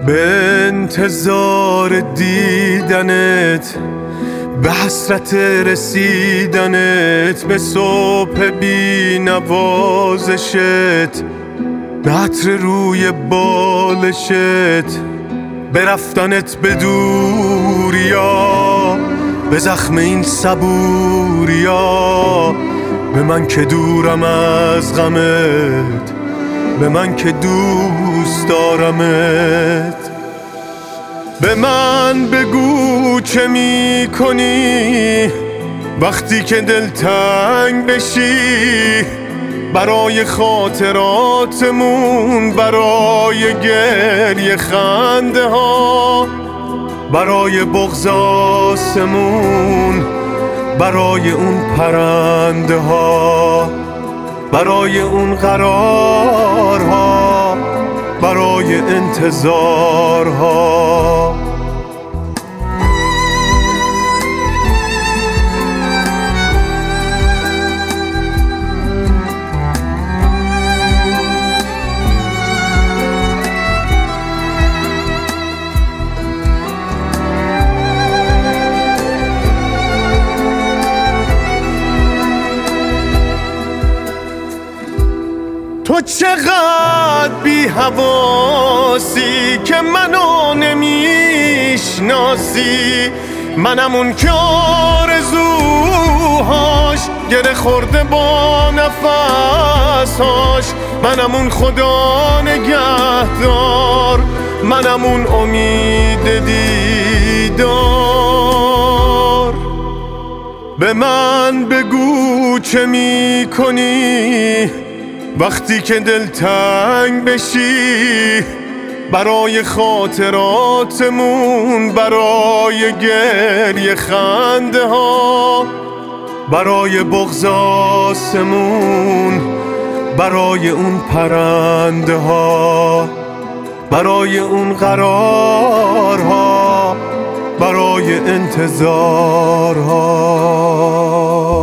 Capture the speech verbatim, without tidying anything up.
به انتظار دیدنت، به حسرت رسیدنت، به صبح بی نوازشت، به عطر روی بالشت، به رفتنت به دوریا، به زخم این صبوریا، به من که دورم از غمت، به من که دوست دارمت. به من بگو چه می کنی وقتی که دلتنگ بشی، برای خاطراتمون، برای گریه خنده ها، برای بغض آسمون، برای اون پرنده ها، برای اون قرارها، برای انتظارها. تو چقدر بی حواسی که منو نمیشناسی، منم اون که آرزوهاش گره خورده با نفسهاش، منم اون خدا نگهدار، منم اون امید دیدار. به من بگو چه می کنی وقتی که دلتنگ بشی، برای خاطراتمون، برای گریه خنده ها، برای بغض آسمون، برای اون پرنده ها، برای اون قرارها، برای انتظارها.